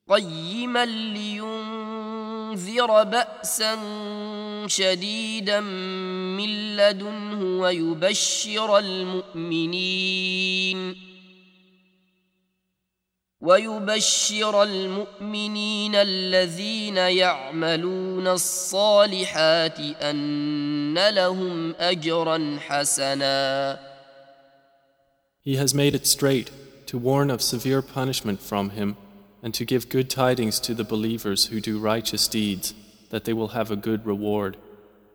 قيما لينذر بأسا شديدا من لدنه ويبشر المؤمنين الذين يعملون الصالحات أن لهم أجرا حسنا. He has made it straight to warn of severe punishment from him and to give good tidings to the believers who do righteous deeds that they will have a good reward.